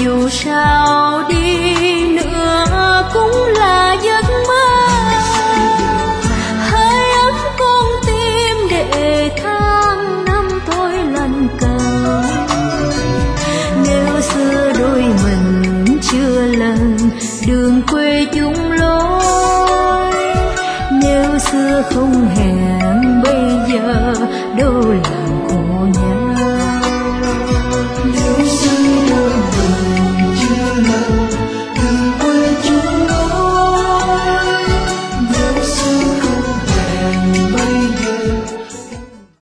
dù sao đi nữa cũng là giấc mơ. Hãy ấm con tim để tháng năm thôi lần cầu. Nếu xưa đôi mình chưa lần đường quê chung lối, nếu xưa không hẹn bây giờ đâu làm khổ nhau.